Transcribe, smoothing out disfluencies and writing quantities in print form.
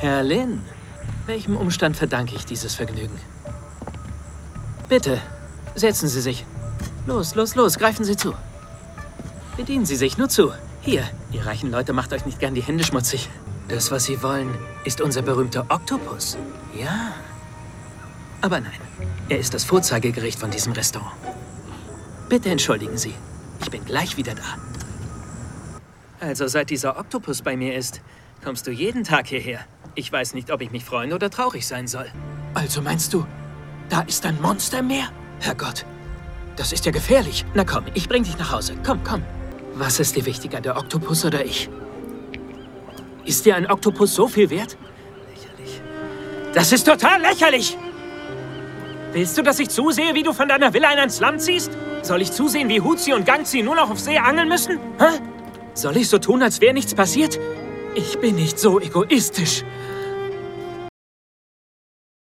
Herr Lin, welchem Umstand verdanke ich dieses Vergnügen? Bitte, setzen Sie sich. Los, los, los, greifen Sie zu. Bedienen Sie sich, nur zu. Hier, ihr reichen Leute macht euch nicht gern die Hände schmutzig. Das, was Sie wollen, ist unser berühmter Oktopus. Ja. Aber nein, er ist das Vorzeigegericht von diesem Restaurant. Bitte entschuldigen Sie, ich bin gleich wieder da. Also, seit dieser Oktopus bei mir ist, kommst du jeden Tag hierher. Ich weiß nicht, ob ich mich freuen oder traurig sein soll. Also meinst du, da ist ein Monster im Meer? Herrgott, das ist ja gefährlich. Na komm, ich bring dich nach Hause. Komm, komm. Was ist dir wichtiger, der Oktopus oder ich? Ist dir ein Oktopus so viel wert? Lächerlich. Das ist total lächerlich! Willst du, dass ich zusehe, wie du von deiner Villa in ein Slum ziehst? Soll ich zusehen, wie Huzi und Gangzi nur noch auf See angeln müssen? Hä? Soll ich so tun, als wäre nichts passiert? Ich bin nicht so egoistisch.